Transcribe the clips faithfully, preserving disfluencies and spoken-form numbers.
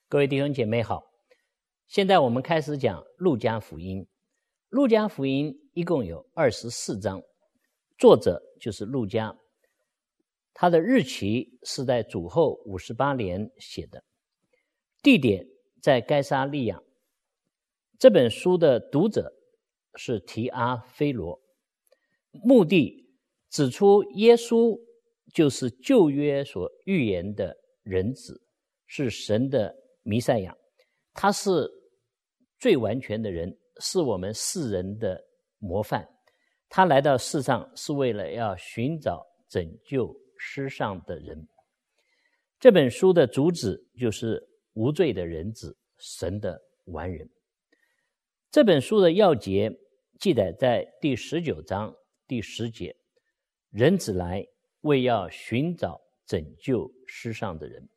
各位弟兄姐妹好，现在我们开始讲路加福音。路加福音一共有二十四章，作者就是路加，他的日期是在主后五十八年写的，地点在该撒利亚。这本书的读者是提阿非罗，目的指出耶稣就是旧约所预言的人子，是神的弥赛亚，他是最完全的人，是我们世人的模范。他来到世上是为了要寻找拯救世上的人。这本书的主旨就是无罪的人子，神的完人。这本书的要节记载在第十九章第十节，人子来为要寻找拯救世上的人。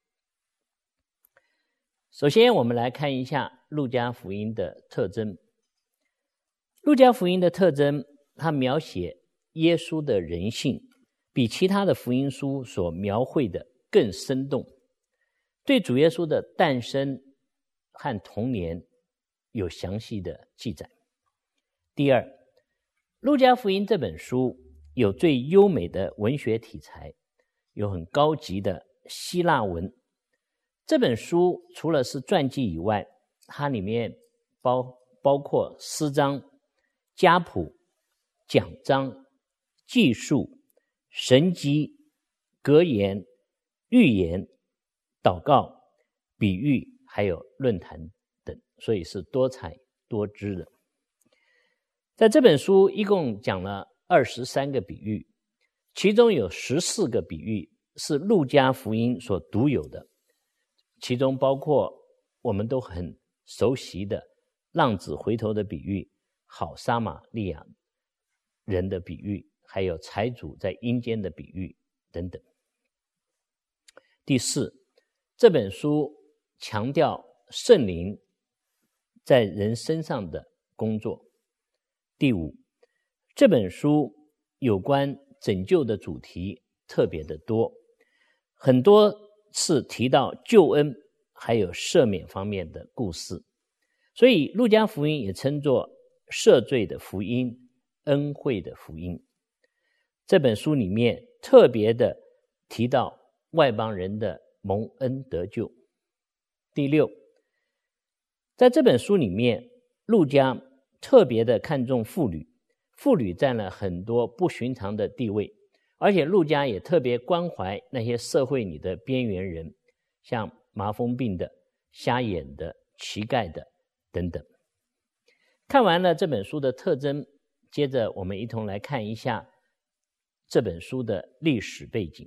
首先我们来看一下路加福音的特征。路加福音的特征，它描写耶稣的人性比其他的福音书所描绘的更生动，对主耶稣的诞生和童年有详细的记载。第二，路加福音这本书有最优美的文学题材，有很高级的希腊文。这本书除了是传记以外，它里面包包括诗章、家谱、讲章、记述、神迹、格言、寓言、祷告、比喻，还有论坛等，所以是多彩多姿的。在这本书一共讲了二十三个比喻，其中有十四个比喻是路加福音所独有的，其中包括我们都很熟悉的浪子回头的比喻、好撒玛利亚人的比喻，还有财主在阴间的比喻等等。第四，这本书强调圣灵在人身上的工作。第五，这本书有关拯救的主题特别的多，很多次提到救恩还有赦免方面的故事，所以路加福音也称作赦罪的福音、恩惠的福音。这本书里面特别的提到外邦人的蒙恩得救。第六，在这本书里面，路加特别的看重妇女，妇女占了很多不寻常的地位，而且路加也特别关怀那些社会里的边缘人，像麻风病的、瞎眼的、乞丐的等等。看完了这本书的特征，接着我们一同来看一下这本书的历史背景。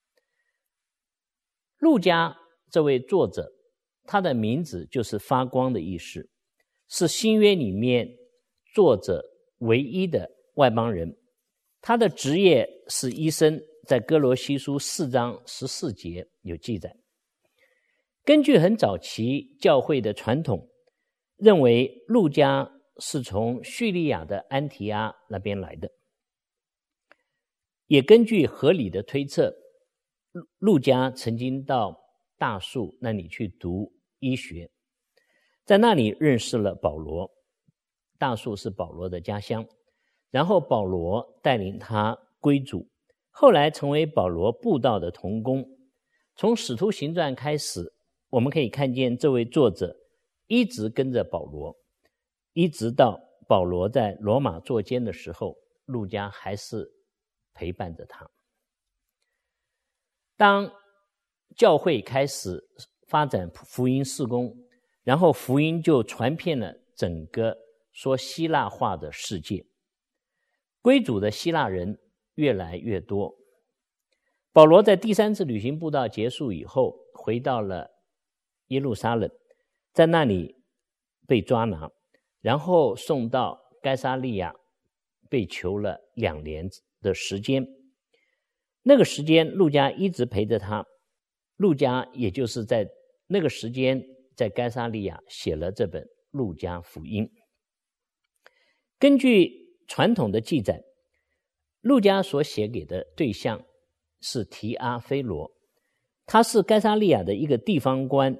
路加这位作者，他的名字就是发光的意思，是新约里面作者唯一的外邦人。他的职业是医生，在哥罗西书四章十四节有记载。根据很早期教会的传统，认为路加是从叙利亚的安提阿那边来的，也根据合理的推测，路加曾经到大树那里去读医学，在那里认识了保罗，大树是保罗的家乡，然后保罗带领他归主，后来成为保罗布道的同工。从使徒行传开始，我们可以看见这位作者一直跟着保罗，一直到保罗在罗马坐监的时候，路加还是陪伴着他。当教会开始发展福音事工，然后福音就传遍了整个说希腊话的世界，归主的希腊人越来越多。保罗在第三次旅行布道结束以后，回到了耶路撒冷，在那里被抓拿，然后送到该撒利亚，被囚了两年的时间。那个时间路加一直陪着他，路加也就是在那个时间在该撒利亚写了这本路加福音。根据传统的记载，路加所写给的对象是提阿非罗，他是该撒利亚的一个地方官，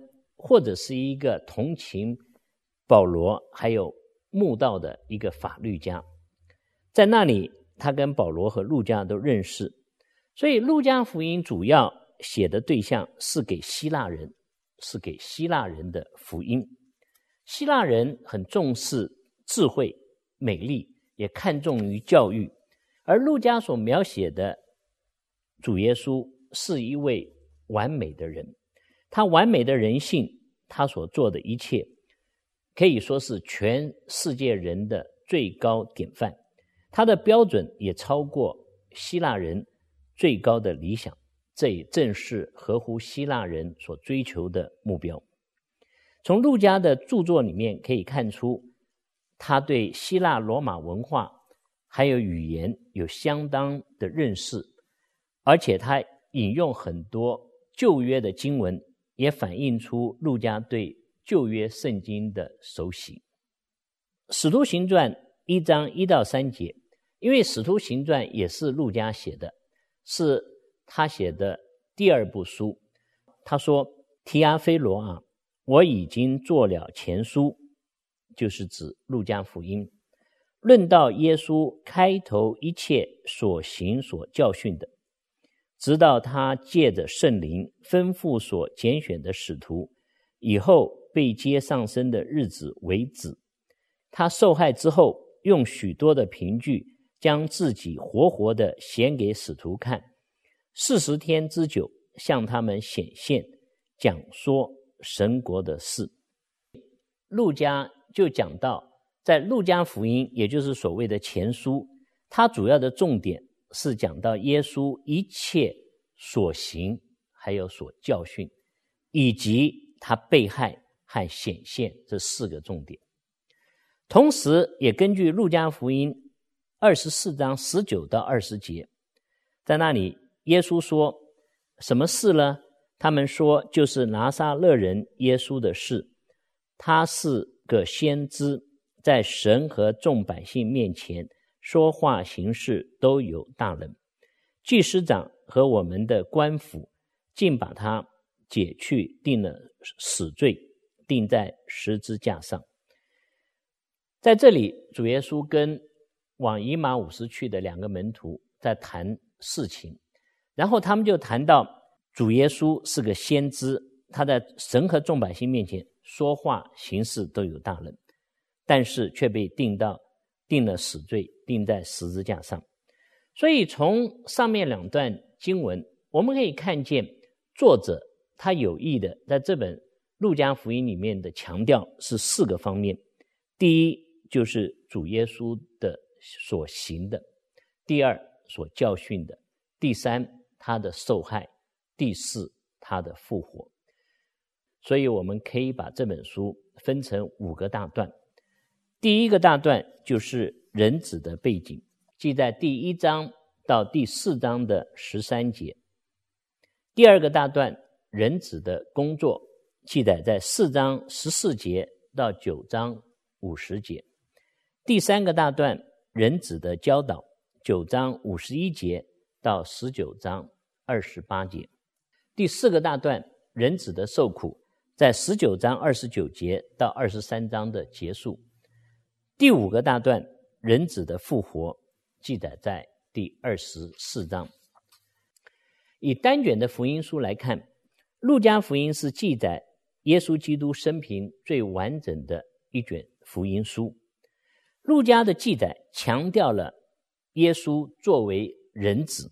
或者是一个同情保罗还有慕道的一个法律家。在那里他跟保罗和路加都认识，所以路加福音主要写的对象是给希腊人，是给希腊人的福音。希腊人很重视智慧、美丽，也看重于教育，而路加所描写的主耶稣是一位完美的人，他完美的人性，他所做的一切可以说是全世界人的最高典范，他的标准也超过希腊人最高的理想，这也正是合乎希腊人所追求的目标。从路加的著作里面可以看出，他对希腊罗马文化还有语言有相当的认识，而且他引用很多旧约的经文，也反映出路加对旧约圣经的熟悉。使徒行传一章一到三节，因为使徒行传也是路加写的，是他写的第二部书。他说，提阿非罗啊，我已经做了前书，就是指路加福音，论到耶稣开头一切所行所教训的，直到他借着圣灵吩咐所拣选的使徒，以后被接上升的日子为止。他受害之后，用许多的凭据将自己活活的显给使徒看，四十天之久向他们显现，讲说神国的事。路加就讲到，在路加福音，也就是所谓的前书，它主要的重点是讲到耶稣一切所行还有所教训，以及他被害和显现这四个重点。同时也根据路加福音二十四章十九到二十节，在那里耶稣说什么事呢？他们说，就是拿撒勒人耶稣的事。他是个先知，在神和众百姓面前说话行事都有大能。祭司长和我们的官府竟把他解去，定了死罪，钉在十字架上。在这里，主耶稣跟往以马忤斯去的两个门徒在谈事情，然后他们就谈到主耶稣是个先知，他在神和众百姓面前说话行事都有大能，但是却被定到定了死罪，钉在十字架上。所以从上面两段经文，我们可以看见作者他有意的在这本路加福音里面的强调是四个方面。第一，就是主耶稣的所行的；第二，所教训的；第三，他的受害；第四，他的复活。所以我们可以把这本书分成五个大段。第一个大段就是人子的背景，记在第一章到第四章的十三节。第二个大段人子的工作，记载在四章十四节到九章五十节。第三个大段人子的教导，九章五十一节到十九章二十八节。第四个大段人子的受苦，在十九章二十九节到二十三章的结束。第五个大段人子的复活，记载在第二十四章。以单卷的福音书来看，路加福音是记载耶稣基督生平最完整的一卷福音书。路加的记载强调了耶稣作为人子，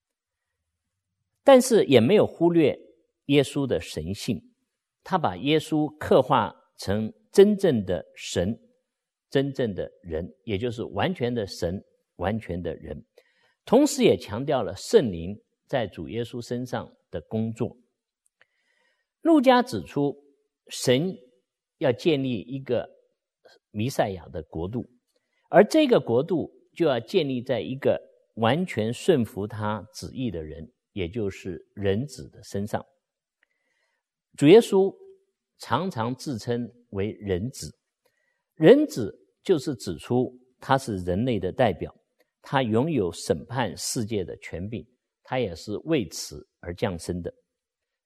但是也没有忽略耶稣的神性，他把耶稣刻画成真正的神，真正的人，也就是完全的神，完全的人。同时也强调了圣灵在主耶稣身上的工作。路加指出，神要建立一个弥赛亚的国度，而这个国度就要建立在一个完全顺服他旨意的人，也就是人子的身上。主耶稣常常自称为人子，人子就是指出他是人类的代表，他拥有审判世界的权柄，他也是为此而降生的。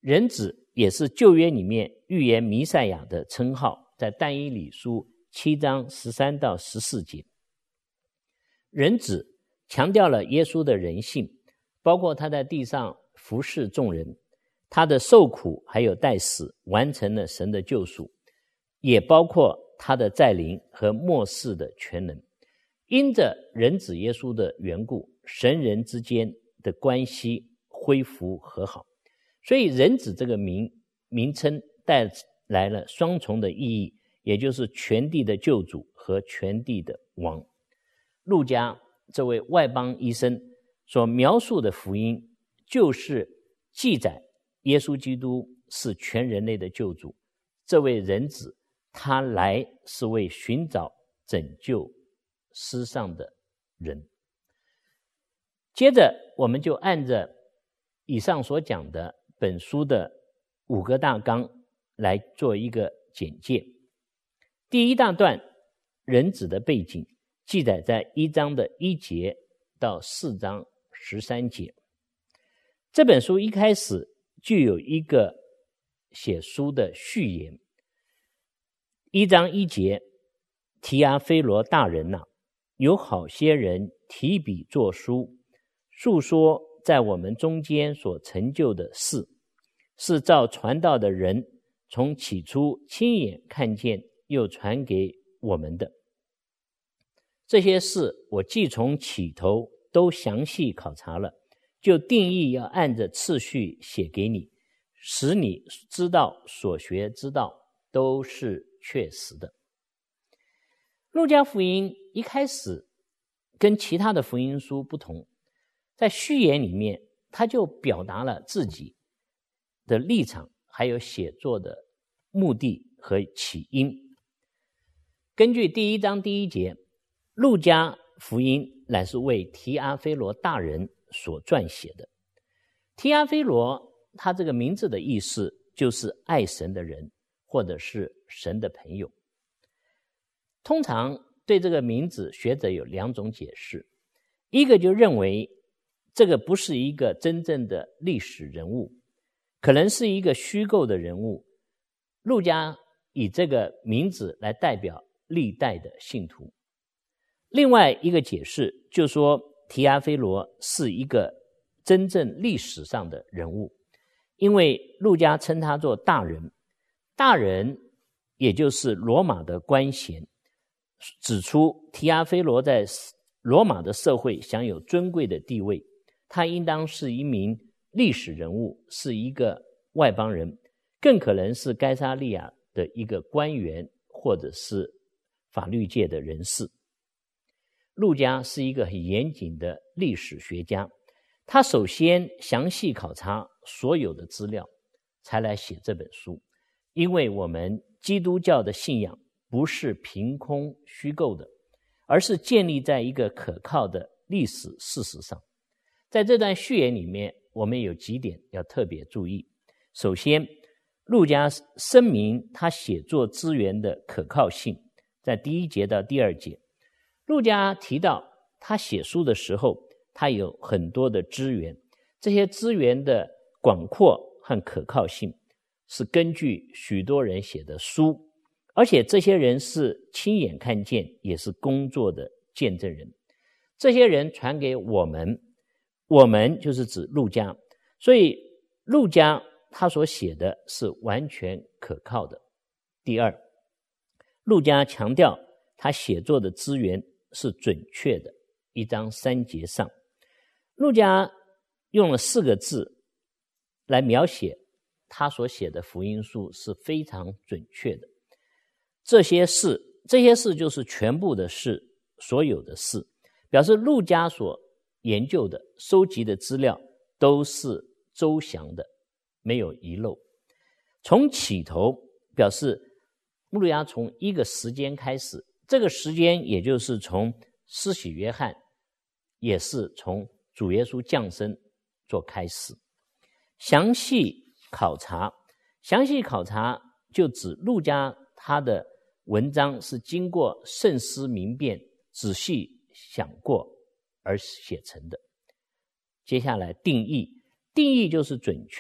人子也是旧约里面预言弥赛亚的称号，在但以理书七章十三到十四节。人子强调了耶稣的人性，包括他在地上服侍众人，他的受苦还有代死完成了神的救赎，也包括他的再临和末世的全能。因着人子耶稣的缘故，神人之间的关系恢复和好，所以人子这个名名称带来了双重的意义，也就是全地的救主和全地的王。路加这位外邦医生所描述的福音，就是记载耶稣基督是全人类的救主，这位人子他来是为寻找拯救世上的人。接着我们就按着以上所讲的本书的五个大纲来做一个简介。第一大段，人子的背景记载在一章的一节到四章十三节。这本书一开始就有一个写书的序言，一章一节，提阿非罗大人啊，有好些人提笔作书，述说在我们中间所成就的事，是照传道的人从起初亲眼看见又传给我们的。这些事我既从起头都详细考察了，就定义要按着次序写给你，使你知道所学之道都是确实的。路加福音一开始跟其他的福音书不同，在序言里面他就表达了自己的立场，还有写作的目的和起因。根据第一章第一节，路加福音乃是为提阿非罗大人所撰写的。提阿非罗他这个名字的意思就是爱神的人，或者是神的朋友。通常对这个名字学者有两种解释，一个就认为这个不是一个真正的历史人物，可能是一个虚构的人物，路加以这个名字来代表历代的信徒。另外一个解释就说提阿非罗是一个真正历史上的人物，因为路加称他做大人，大人也就是罗马的官衔，指出提阿非罗在罗马的社会享有尊贵的地位，他应当是一名历史人物，是一个外邦人，更可能是该撒利亚的一个官员或者是法律界的人士。路加是一个很严谨的历史学家，他首先详细考察所有的资料才来写这本书，因为我们基督教的信仰不是凭空虚构的，而是建立在一个可靠的历史事实上。在这段序言里面，我们有几点要特别注意。首先，路加声明他写作资源的可靠性，在第一节到第二节，路加提到他写书的时候，他有很多的资源，这些资源的广阔和可靠性是根据许多人写的书，而且这些人是亲眼看见，也是工作的见证人。这些人传给我们，我们就是指路加，所以路加他所写的是完全可靠的。第二，路加强调他写作的资源是准确的，一章三节上，路加用了四个字来描写他所写的福音书是非常准确的。这些事，这些事就是全部的事，所有的事，表示路加所研究的、收集的资料都是周详的，没有遗漏。从起头表示路加从一个时间开始，这个时间也就是从施洗约翰，也是从主耶稣降生做开始。详细考察，详细考察就指路加他的文章是经过慎思明辨、仔细想过而写成的。接下来定义，定义就是准确的，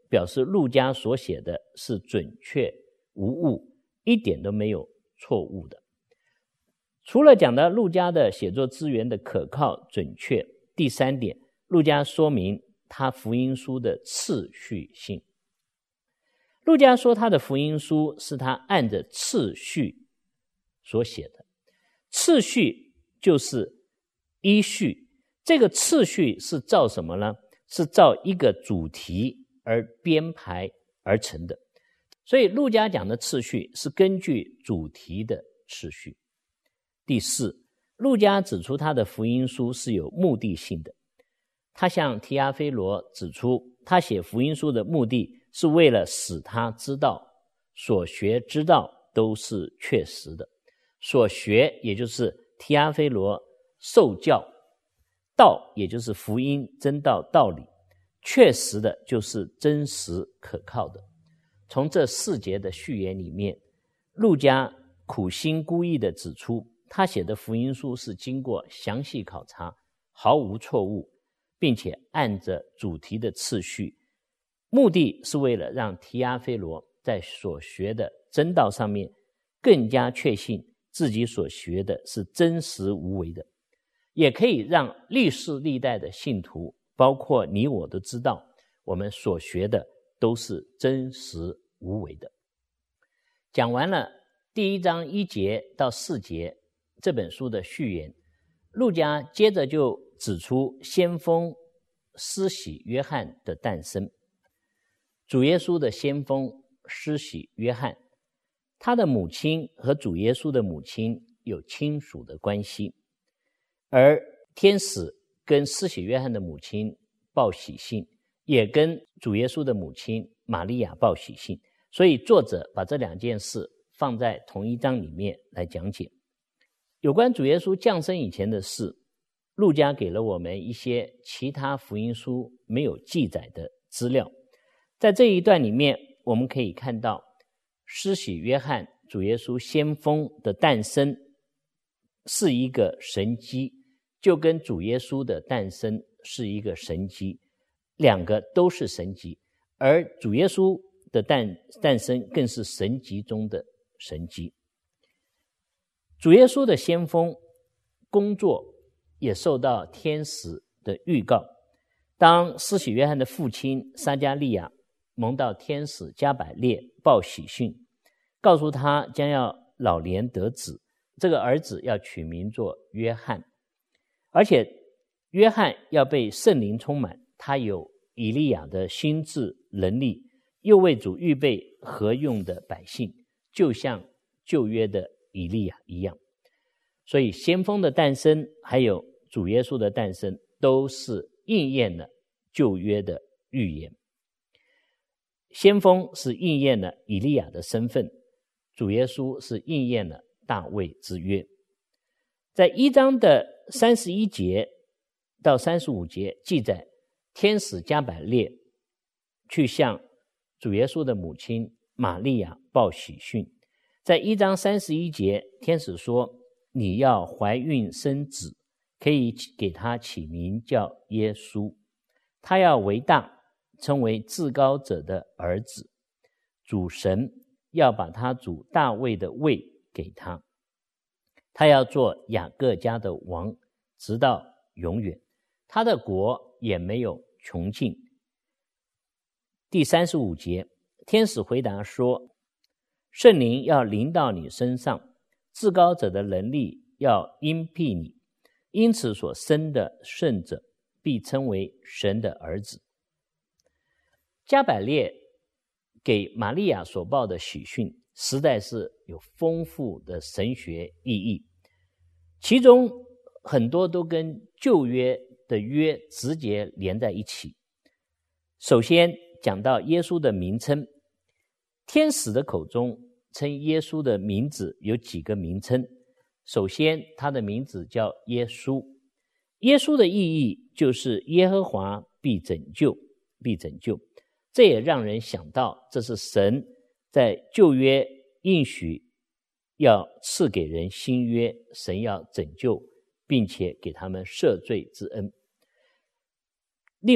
表示路加所写的是准确无误，一点都没有错误的。除了讲到路加的写作资源的可靠准确，第三点，路加说明他福音书的次序性。路加说他的福音书是他按着次序所写的，次序就是依序，这个次序是照什么呢？是照一个主题而编排而成的。所以路加讲的次序是根据主题的次序。第四，路加指出他的福音书是有目的性的。他向提阿非罗指出，他写福音书的目的是为了使他知道所学之道都是确实的。所学也就是提阿非罗受教，道也就是福音真道道理，确实的就是真实可靠的。从这四节的序言里面，路加苦心孤诣地指出，他写的福音书是经过详细考察，毫无错误，并且按着主题的次序，目的是为了让提阿非罗在所学的真道上面更加确信自己所学的是真实无为的，也可以让历世历代的信徒，包括你我都知道，我们所学的都是真实无为的。讲完了第一章一节到四节这本书的序言，路加接着就指出先锋施洗约翰的诞生。主耶稣的先锋施洗约翰，他的母亲和主耶稣的母亲有亲属的关系，而天使跟施洗约翰的母亲报喜信，也跟主耶稣的母亲玛利亚报喜信，所以作者把这两件事放在同一章里面来讲解。有关主耶稣降生以前的事，路加给了我们一些其他福音书没有记载的资料。在这一段里面，我们可以看到施洗约翰主耶稣先锋的诞生是一个神迹，就跟主耶稣的诞生是一个神迹，两个都是神迹，而主耶稣的 诞, 诞生更是神迹中的神迹。主耶稣的先锋工作也受到天使的预告。当施洗约翰的父亲撒加利亚蒙到天使加百列报喜讯，告诉他将要老年得子，这个儿子要取名做约翰，而且约翰要被圣灵充满，他有以利亚的心智能力，又为主预备合用的百姓，就像旧约的以利亚一样。所以先锋的诞生还有主耶稣的诞生都是应验了旧约的预言。先锋是应验了以利亚的身份，主耶稣是应验了大卫之约。在一章的三十一节到三十五节记载，天使加百列去向主耶稣的母亲玛利亚报喜讯。在一章三十一节，天使说，你要怀孕生子，可以给他起名叫耶稣，他要为大，称为至高者的儿子，主神要把他主大卫的位给他，他要做雅各家的王，直到永远，他的国也没有穷尽。第三十五节，天使回答说，圣灵要临到你身上，至高者的能力要荫庇你，因此所生的圣者必称为神的儿子。加百列给玛利亚所报的喜讯实在是有丰富的神学意义，其中很多都跟旧约的约直接连在一起。首先讲到耶稣的名称，天使的口中称耶稣的名字有几个名称。首先他的名字叫耶稣，耶稣的意义就是耶和华必拯救，必拯救。这也让人想到，这是神在旧约应许要赐给人新约，神要拯救并且给他们赦罪之恩。另外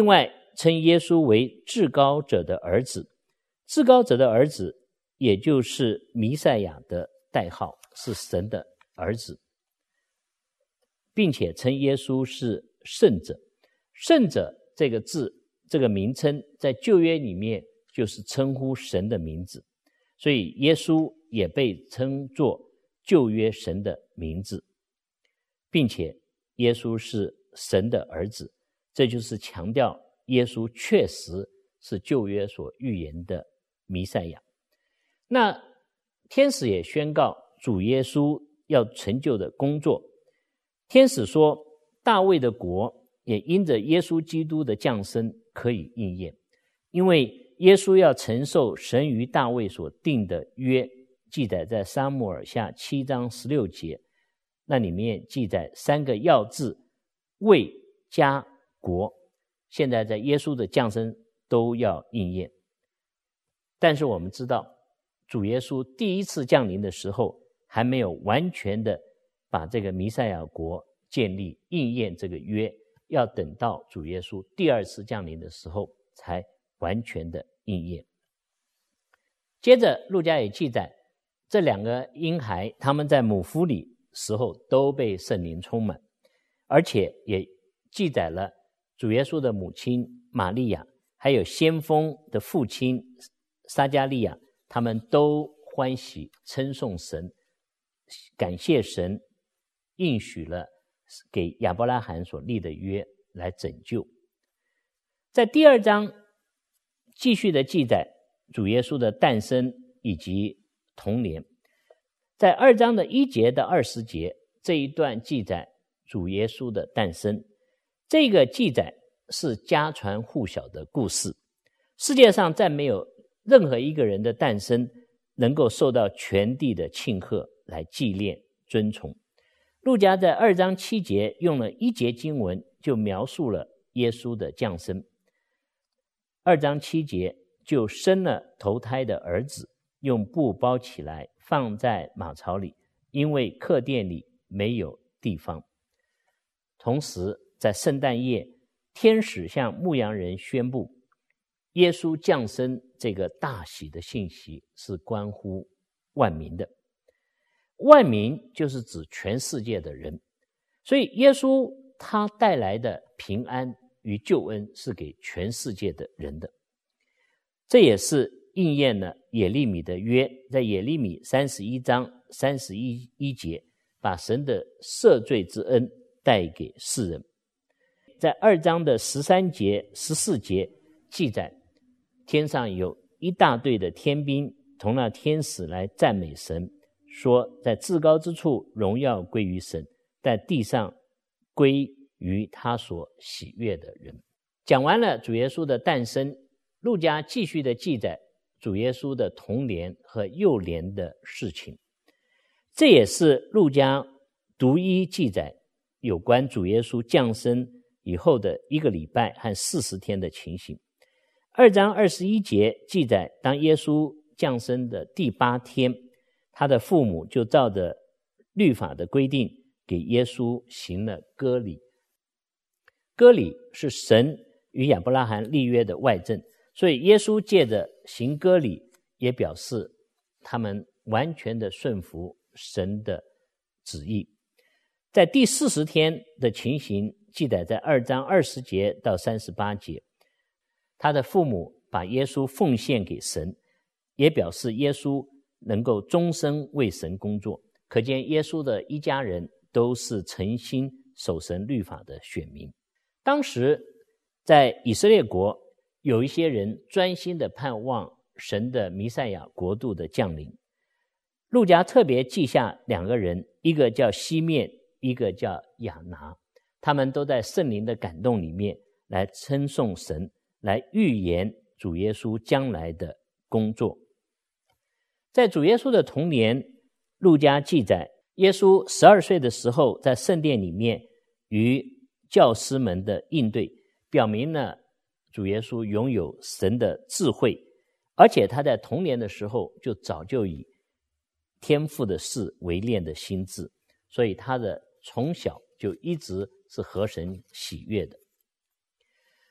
称耶稣为至高者的儿子，至高者的儿子也就是弥赛亚的代号，是神的儿子，并且称耶稣是圣者。圣者这个字，这个名称在旧约里面就是称呼神的名字，所以耶稣也被称作旧约神的名字，并且耶稣是神的儿子，这就是强调耶稣确实是旧约所预言的弥赛亚。那天使也宣告主耶稣要成就的工作。天使说，大卫的国也因着耶稣基督的降生可以应验，因为耶稣要承受神与大卫所定的约，记载在撒母耳下七章十六节，那里面记载三个要字：为、家、国，现在在耶稣的降生都要应验。但是我们知道，主耶稣第一次降临的时候，还没有完全的把这个弥赛亚国建立应验这个约，要等到主耶稣第二次降临的时候才完全的应验。接着路加也记载，这两个婴孩他们在母腹里时候都被圣灵充满，而且也记载了主耶稣的母亲玛利亚，还有先锋的父亲撒迦利亚，他们都欢喜称颂神，感谢神应许了给亚伯拉罕所立的约来拯救。在第二章继续的记载主耶稣的诞生以及童年。在二章的一节到二十节这一段记载主耶稣的诞生，这个记载是家传户晓的故事。世界上再没有任何一个人的诞生能够受到全地的庆贺来纪念尊崇。路加在二章七节用了一节经文就描述了耶稣的降生。二章七节，就生了头胎的儿子，用布包起来放在马槽里，因为客店里没有地方。同时在圣诞夜，天使向牧羊人宣布耶稣降生这个大喜的信息是关乎万民的。万民就是指全世界的人，所以耶稣他带来的平安与救恩是给全世界的人的。这也是应验了耶利米的约，在耶利米三十一章三十一节，把神的赦罪之恩带给世人。在二章的十三节十四节记载，天上有一大队的天兵同那天使来赞美神，说在至高之处荣耀归于神，在地上归于他所喜悦的人。讲完了主耶稣的诞生，路加继续的记载主耶稣的童年和幼年的事情。这也是路加独一记载有关主耶稣降生以后的一个礼拜和四十天的情形。二章二十一节记载，当耶稣降生的第八天，他的父母就照着律法的规定给耶稣行了割礼。割礼是神与亚伯拉罕立约的外证，所以耶稣借着行割礼也表示他们完全的顺服神的旨意。在第四十天的情形记载在二章二十节到三十八节，他的父母把耶稣奉献给神，也表示耶稣能够终身为神工作。可见耶稣的一家人都是诚心守神律法的选民。当时在以色列国有一些人专心的盼望神的弥赛亚国度的降临。路加特别记下两个人，一个叫西面，一个叫亚拿，他们都在圣灵的感动里面来称颂神，来预言主耶稣将来的工作。在主耶稣的童年，路加记载耶稣十二岁的时候在圣殿里面与教师们的应对，表明了主耶稣拥有神的智慧，而且他在童年的时候就早就以天父的事为念的心志，所以他的从小就一直是合神喜悦的。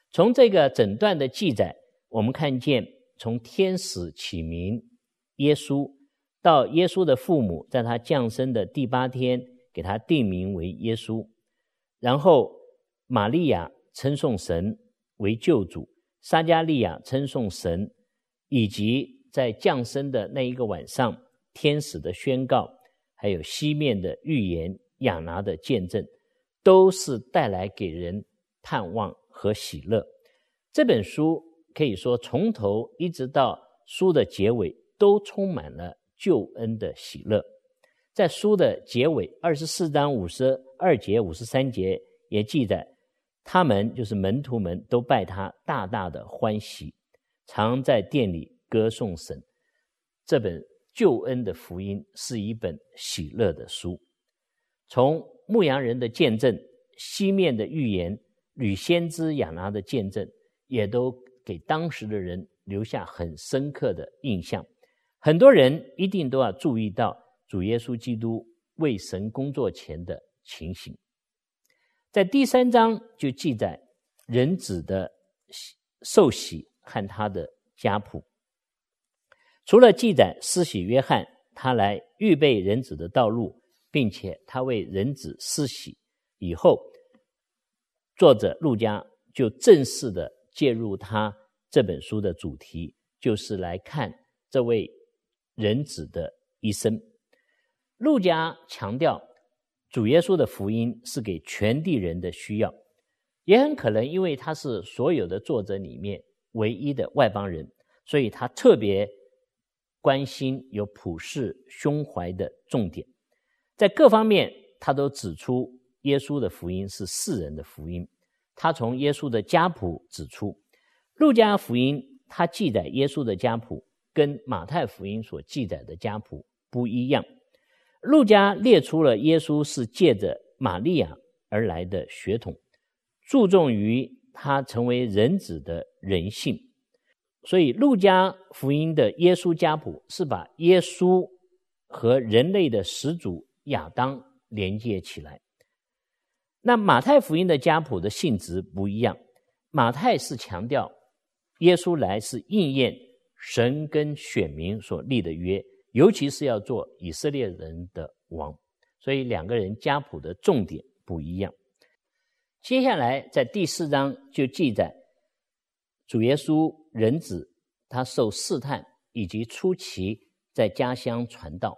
从这个整段的记载，我们看见从天使起名耶稣，到耶稣的父母在他降生的第八天给他定名为耶稣，然后玛利亚称颂神为救主，撒迦利亚称颂神，以及在降生的那一个晚上天使的宣告，还有西面的预言，亚拿的见证，都是带来给人盼望和喜乐。这本书可以说从头一直到书的结尾都充满了救恩的喜乐。在书的结尾二十四章五十二节五十三节也记载，他们就是门徒们都拜他大大的欢喜，常在殿里歌颂神。这本救恩的福音是一本喜乐的书，从牧羊人的见证，西面的预言，吕先知亚拿的见证，也都给当时的人留下很深刻的印象。很多人一定都要注意到主耶稣基督为神工作前的情形。在第三章就记载人子的受洗和他的家谱，除了记载施洗约翰他来预备人子的道路，并且他为人子施洗以后，作者路加就正式的介入他这本书的主题，就是来看这位人子的一生。路加强调主耶稣的福音是给全地人的需要，也很可能因为他是所有的作者里面唯一的外邦人，所以他特别关心有普世胸怀的重点，在各方面他都指出耶稣的福音是世人的福音。他从耶稣的家谱指出，路加福音他记载耶稣的家谱跟马太福音所记载的家谱不一样。路加列出了耶稣是借着玛利亚而来的血统，注重于他成为人子的人性，所以路加福音的耶稣家谱是把耶稣和人类的始祖亚当连接起来。那马太福音的家谱的性质不一样，马太是强调耶稣来是应验神跟选民所立的约，尤其是要做以色列人的王，所以两个人家谱的重点不一样。接下来在第四章就记载主耶稣人子他受试探，以及初期在家乡传道。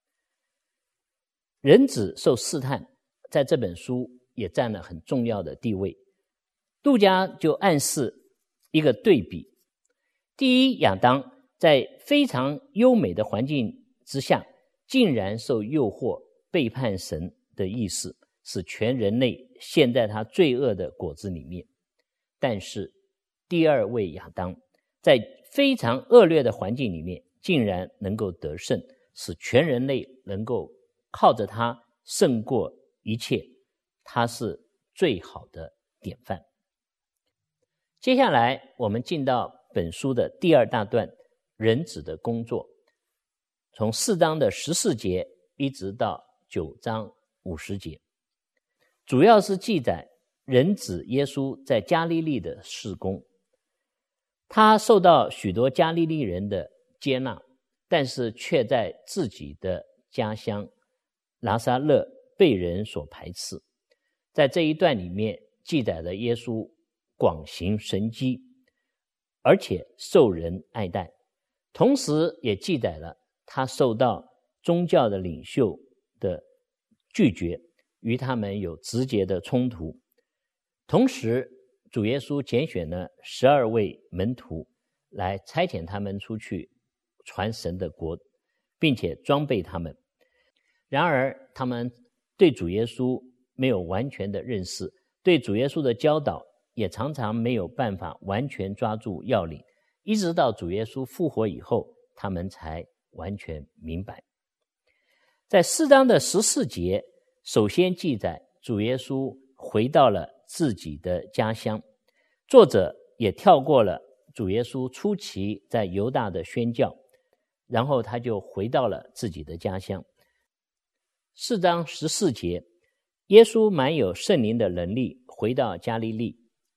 人子受试探在这本书也占了很重要的地位。路加就暗示一个对比，第一，亚当在非常优美的环境之下，竟然受诱惑背叛神的意思，使全人类陷在他罪恶的果子里面。但是第二位亚当在非常恶劣的环境里面，竟然能够得胜，使全人类能够靠着他胜过一切，他是最好的典范。接下来我们进到本书的第二大段，人子的工作，从四章的十四节一直到九章五十节，主要是记载人子耶稣在加利利的事工。他受到许多加利利人的接纳，但是却在自己的家乡拿撒勒被人所排斥。在这一段里面记载了耶稣广行神迹，而且受人爱戴，同时也记载了他受到宗教的领袖的拒绝，与他们有直接的冲突。同时主耶稣拣选了十二位门徒来差遣他们出去传神的国，并且装备他们。然而他们对主耶稣没有完全的认识，对主耶稣的教导也常常没有办法完全抓住要领，一直到主耶稣复活以后，他们才完全明白。在四章的十四节，首先记载主耶稣回到了自己的家乡，作者也跳过了主耶稣初期在犹大的宣教，然后他就回到了自己的家乡。四章十四节，耶稣满有圣灵的能力回到加利利，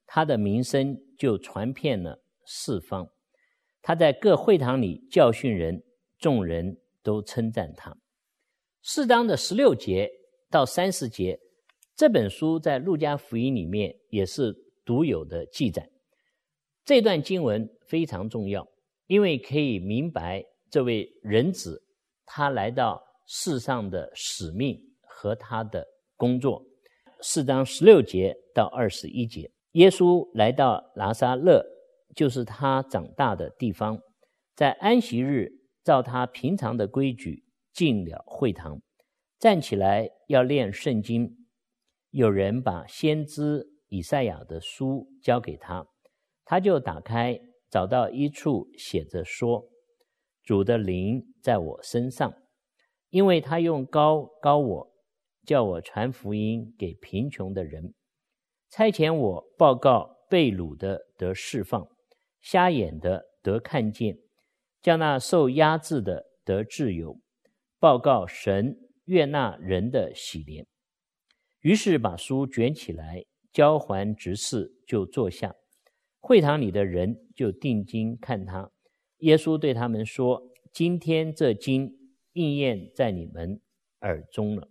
他的名声就传遍了四方。他在各会堂里教训人，众人都称赞他。四章的十六节到三十节，这本书在路加福音里面也是独有的记载。这段经文非常重要，因为可以明白这位人子他来到世上的使命和他的工作。四章十六节到二十一节，耶稣来到拿撒勒，就是他长大的地方，在安息日照他平常的规矩进了会堂，站起来要念圣经。有人把先知以赛亚的书交给他，他就打开，找到一处写着说：主的灵在我身上，因为他用膏膏我，叫我传福音给贫穷的人，差遣我报告被掳的得释放，瞎眼的得看见，叫那受压制的得自由，报告神悦纳人的喜怜。于是把书卷起来，交还执事，就坐下。会堂里的人就定睛看他。耶稣对他们说：今天这经应验在你们耳中了。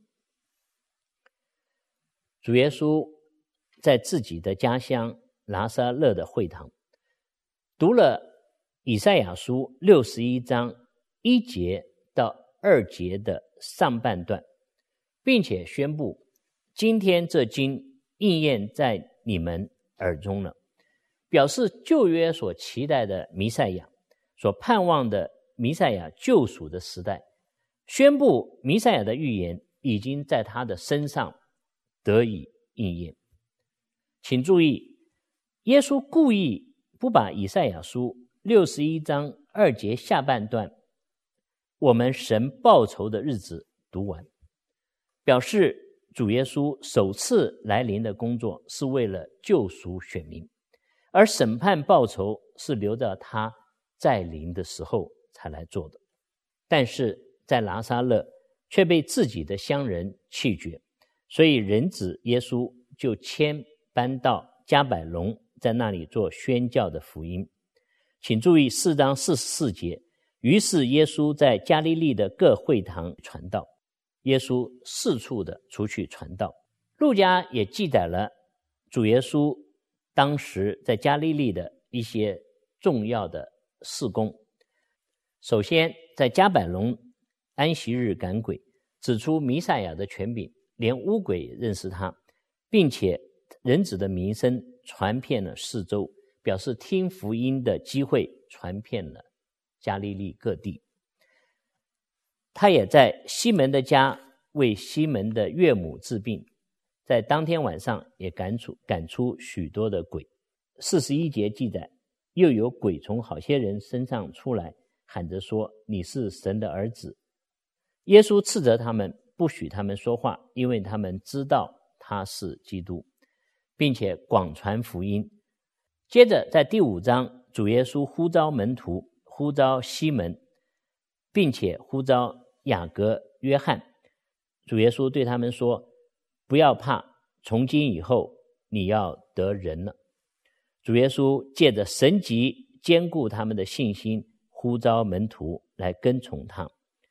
主耶稣在自己的家乡拿撒勒的会堂读了以赛亚书六十一章一节到二节的上半段，并且宣布今天这经应验在你们耳中了，表示旧约所期待的弥赛亚，所盼望的弥赛亚救赎的时代，宣布弥赛亚的预言已经在他的身上得以应验。请注意，耶稣故意不把以赛亚书六十一章二节下半段我们神报仇的日子读完，表示主耶稣首次来临的工作是为了救赎选民，而审判报仇是留到他再临的时候才来做的。但是在拿撒勒却被自己的乡人弃绝，所以人子耶稣就迁搬到迦百农，在那里做宣教的福音。请注意四章四十四节，于是耶稣在加利利的各会堂传道。耶稣四处的出去传道。路加也记载了主耶稣当时在加利利的一些重要的事工。首先在迦百农安息日赶鬼，指出弥赛亚的权柄，连污鬼也认识他，并且人子的名声传遍了四周，表示听福音的机会传遍了加利利各地。他也在西门的家为西门的岳母治病，在当天晚上也赶出赶出许多的鬼。四十一节记载，又有鬼从好些人身上出来，喊着说：你是神的儿子。耶稣斥责他们，不许他们说话，因为他们知道他是基督，并且广传福音。接着在第五章，主耶稣呼召门徒，呼召西门，并且呼召雅各、约翰。主耶稣对他们说：不要怕，从今以后你要得人了。主耶稣借着神迹坚固他们的信心，呼召门徒来跟从他。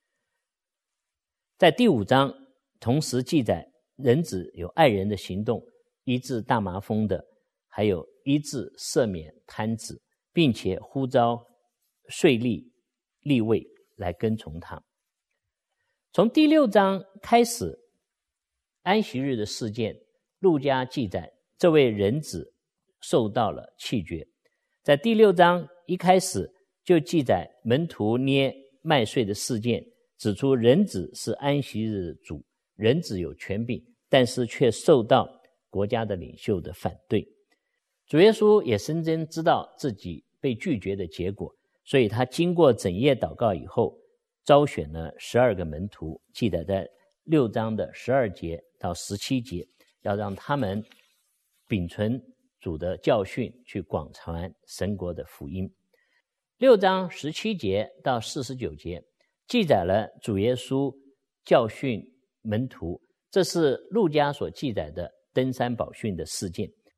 在第五章同时记载人子有爱人的行动，医治大麻风的，还有医治赦免瘫子，并且呼召税吏利未来跟从他。从第六章开始，安息日的事件，路加记载这位人子受到了弃绝。在第六章一开始就记载门徒捏麦穗的事件，指出人子是安息日的主，人子有权柄，但是却受到国家的领袖的反对。主耶稣也深深知道自己被拒绝的结果，所以他经过整夜祷告以后，招选了十二个门徒，记载在六章的十二节到十七节，要让他们秉存主的教训，去广传神国的福音。六章十七节到四十九节记载了主耶稣教训门徒，这是路加所记载的登山宝训的事件。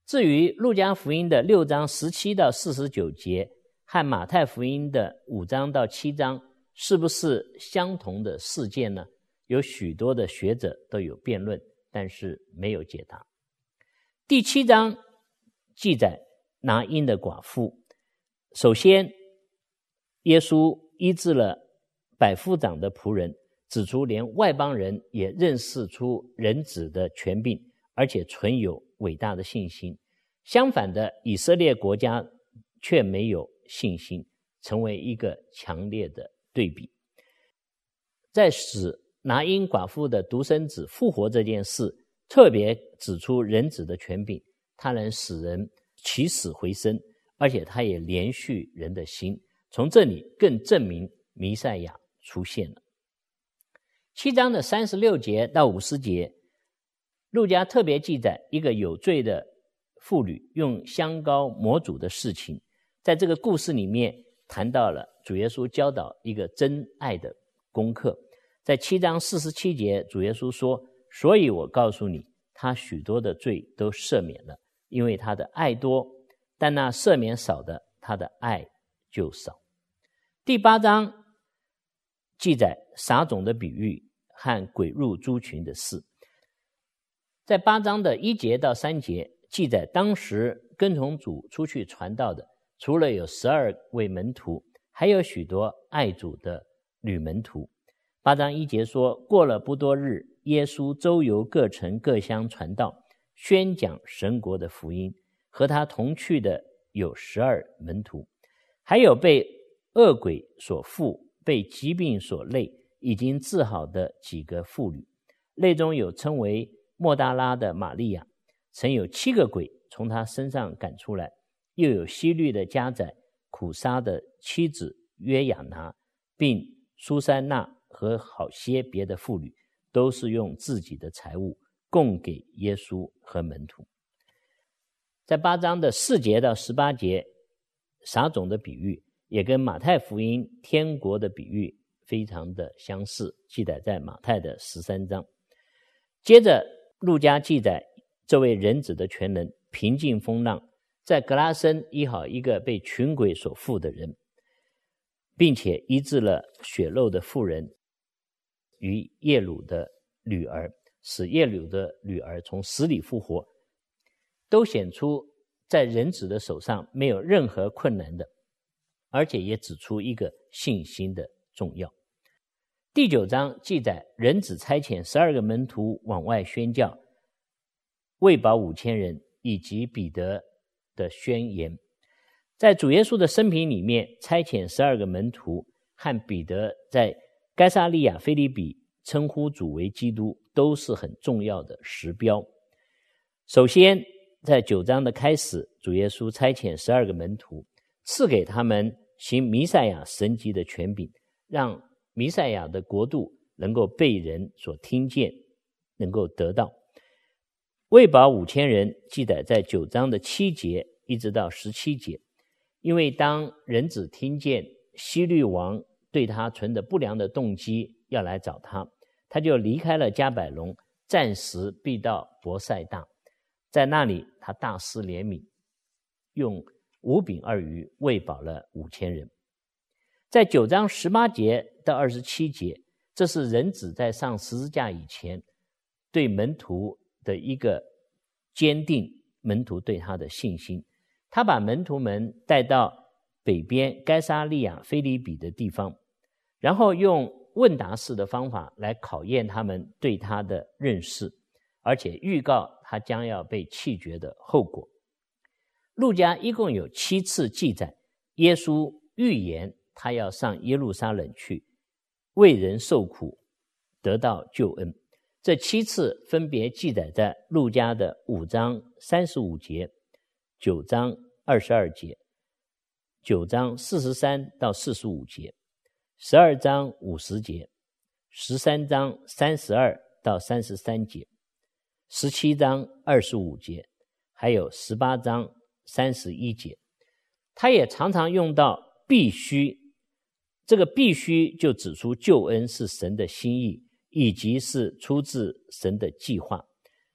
至于路加福音的六章十七到四十九节和马太福音的五章到七章是不是相同的事件呢？有许多的学者都有辩论，但是没有解答。第七章记载拿因的寡妇，首先耶稣医治了百夫长的仆人，指出连外邦人也认识出人子的权柄，而且存有伟大的信心。相反的，以色列国家却没有信心，成为一个强烈的对比。在使拿因寡妇的独生子复活这件事，特别指出人子的权柄，他能使人起死回生，而且他也连续人的心。从这里更证明弥赛亚出现了。七章的三十六节到五十节，路加特别记载一个有罪的妇女用香膏抹主的事情。在这个故事里面谈到了主耶稣教导一个真爱的功课。在七章四十七节，主耶稣说，所以我告诉你，他许多的罪都赦免了，因为他的爱多，但那赦免少的，他的爱就少。第八章记载撒种的比喻和鬼入猪群的事。在八章的一节到三节记载当时跟从主出去传道的，除了有十二位门徒，还有许多爱主的女门徒。八章一节说，过了不多日，耶稣周游各城各乡传道，宣讲神国的福音。和他同去的有十二门徒，还有被恶鬼所附、被疾病所累、已经治好的几个妇女。内中有称为莫大拉的玛利亚，曾有七个鬼从他身上赶出来；又有希律的家宰苦沙的妻子约雅拿，并苏珊娜和好些别的妇女，都是用自己的财物供给耶稣和门徒。在八章的四节到十八节，撒种的比喻也跟马太福音天国的比喻非常的相似，记载在马太的十三章。接着路加记载这位人子的全能平静风浪，在格拉森医好一个被群鬼所附的人，并且医治了血漏的妇人与耶鲁的女儿，使耶鲁的女儿从死里复活，都显出在人子的手上没有任何困难的，而且也指出一个信心的重要。第九章记载人子差遣十二个门徒往外宣教，喂饱五千人，以及彼得的宣言。在主耶稣的生平里面，差遣十二个门徒和彼得在该撒利亚腓立比称呼主为基督，都是很重要的时标。首先在九章的开始，主耶稣差遣十二个门徒，赐给他们行弥赛亚神迹的权柄，让弥赛亚的国度能够被人所听见，能够得到。喂饱五千人记载在九章的七节一直到十七节。因为当人子听见希律王对他存着不良的动机要来找他，他就离开了迦百农，暂时避到伯赛大。在那里他大施怜悯，用五饼二鱼喂饱了五千人。在九章十八节到二十七节，这是人子在上十字架以前对门徒的一个坚定，门徒对他的信心。他把门徒们带到北边该撒利亚腓立比的地方，然后用问答式的方法来考验他们对他的认识，而且预告他将要被弃绝的后果。路加一共有七次记载耶稣预言他要上耶路撒冷去，为人受苦，得到救恩。这七次分别记载在路加的五章三十五节、九章二十二节、九章四十三到四十五节、十二章五十节、十三章三十二到三十三节、十七章二十五节，还有十八章三十一节。他也常常用到必须，这个必须就指出救恩是神的心意，以及是出自神的计划。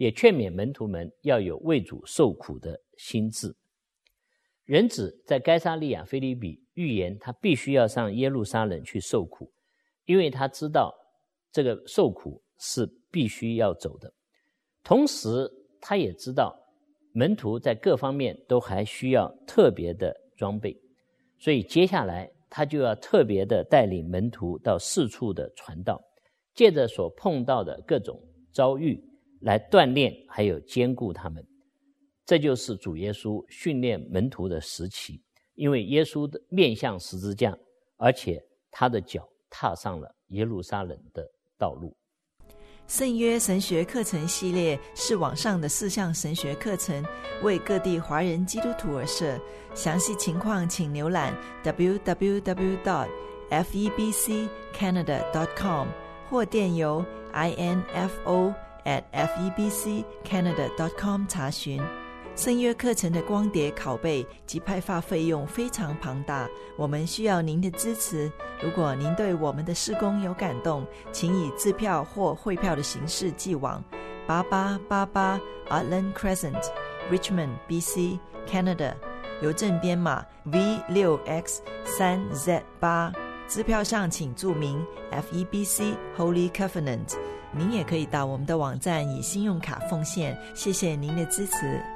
也劝勉门徒们要有为主受苦的心志。人子在该撒利亚腓立比预言他必须要上耶路撒冷去受苦，因为他知道这个受苦是必须要走的。同时他也知道门徒在各方面都还需要特别的装备，所以接下来他就要特别的带领门徒到四处的传道，借着所碰到的各种遭遇来锻炼还有兼顾他们。这就是主耶稣训练门徒的时期，因为耶稣的面向十字架，而且他的脚踏上了耶路撒冷的道路。 圣约神学课程系列是网上的四项神学课程，为各地华人基督徒而设。详细情况请浏览 double-u double-u double-u dot f e b c canada dot com 或电邮 info at f e b c canada dot com 查询。圣约课程的光碟拷贝及派发费用非常庞大，我们需要您的支持。如果您对我们的事工有感动，请以支票或汇票的形式寄往八八八八 Artland Crescent Richmond B C Canada， 邮政编码 V 六 X 三 Z 八， 支票上请注明 F E B C Holy Covenant。 您也可以到我们的网站以信用卡奉献，谢谢您的支持。